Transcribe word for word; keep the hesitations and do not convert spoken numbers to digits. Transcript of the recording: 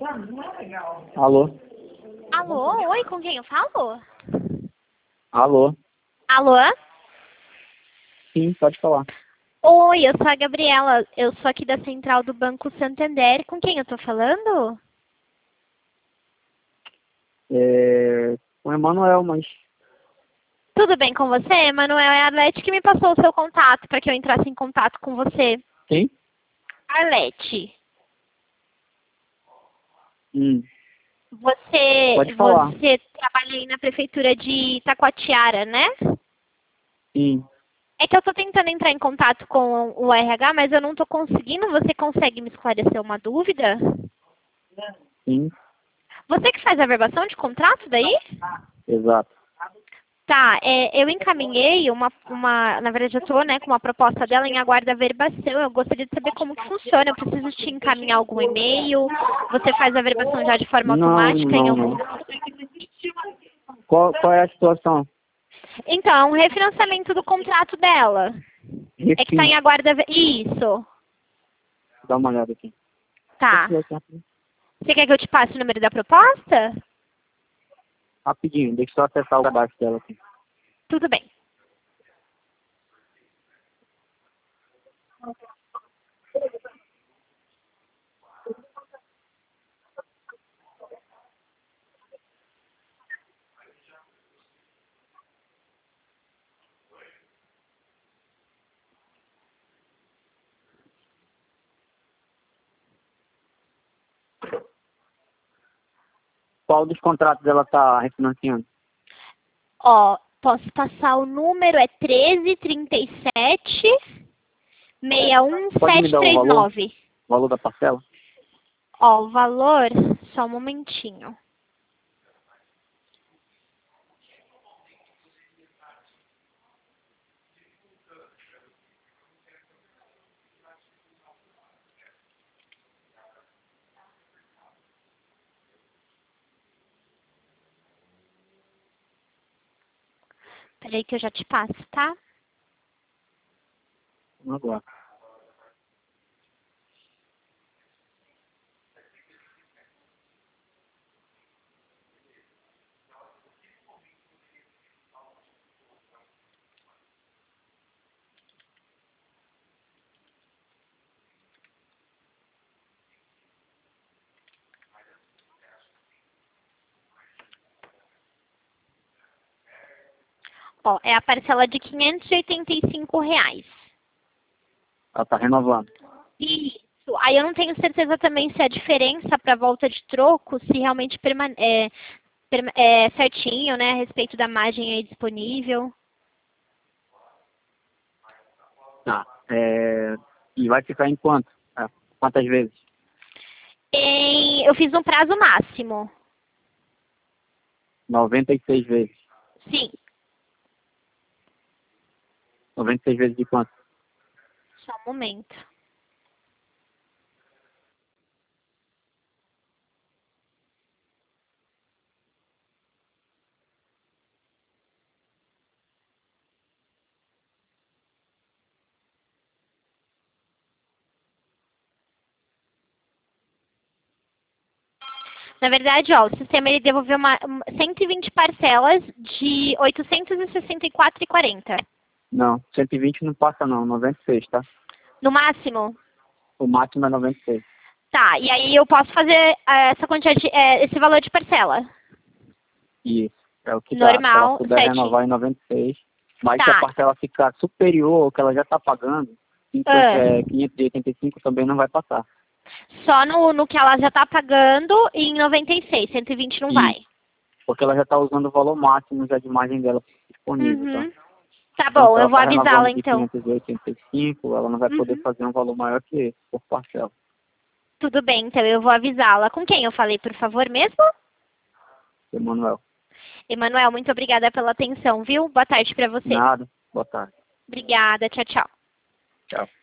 Alô? Alô? Oi, com quem eu falo? Alô? Alô? Sim, pode falar. Oi, eu sou a Gabriela. Eu sou aqui da Central do Banco Santander. Com quem eu tô falando? É... O Emanuel, mas... Tudo bem com você? Manuel, é a Arlete que me passou o seu contato para que eu entrasse em contato com você. Quem? Arlete, Hum, você, pode falar. você trabalha aí na prefeitura de Taquatiara, né? Sim. É que eu tô tentando entrar em contato com o R H, mas eu não tô conseguindo. Você consegue me esclarecer uma dúvida? Sim, Você que faz a verbação de contrato daí? exato. Tá, é, eu encaminhei uma, uma, na verdade eu tô, né, com uma proposta dela em aguardo a verbação. Eu gostaria de saber como que funciona. Eu preciso te encaminhar algum e-mail? Você faz a verbação já de forma Não, automática em não, algum... não. Qual, qual é a situação? Então, refinanciamento do contrato dela. É que tá em Refim. aguardo a ver... Isso. Dá uma olhada aqui. Tá. Você quer que eu te passe o número da proposta? Rapidinho, deixa eu só acessar o cadastro dela aqui. Tudo bem. Qual dos contratos ela está refinanciando? Ó, posso passar o número, é treze, trinta e sete, sessenta e um, Pode me dar o valor? setecentos e trinta e nove. O valor da parcela? Ó, o valor, só um momentinho. Peraí que eu já te passo, tá? Vamos lá. Ó, é a parcela de quinhentos e oitenta e cinco reais. Ela está renovando. Isso. Aí eu não tenho certeza também se a diferença para volta de troco, se realmente permane é, perma é certinho, né, a respeito da margem aí disponível. Tá. É... E vai ficar em quanto? É, quantas vezes? Em, eu fiz um prazo máximo. noventa e seis vezes. Sim. noventa e seis vezes de quanto? Só um momento. Na verdade, ó, o sistema ele devolveu uma, uma- cento e vinte parcelas de oitocentos e sessenta e quatro reais e quarenta centavos. Não, cento e vinte não passa não, noventa e seis, tá? No máximo? O máximo é noventa e seis. Tá, e aí eu posso fazer eh, essa quantidade, eh, esse valor de parcela? Isso, é o que dá. Se ela Normal, puder certinho. renovar em noventa e seis, mas se a Tá. parcela ficar superior ao que ela já está pagando, cinquenta, Ah, é, quinhentos e oitenta e cinco também não vai passar. só no, no que ela já tá pagando e em noventa e seis, cento e vinte não vai. Isso, porque ela já está usando o valor máximo já de margem dela disponível, tá? Uhum. Tá Então, se bom, ela eu vou está avisá-la renovando de então. quinhentos e oitenta e cinco, ela não vai poder Uhum. fazer um valor maior que esse, por parcela. Tudo bem, então eu vou avisá-la. Com quem eu falei, por favor, mesmo? Emanuel, Emanuel, muito obrigada pela atenção, viu? Boa tarde pra você. nada, boa tarde. Obrigada, tchau, tchau. Tchau.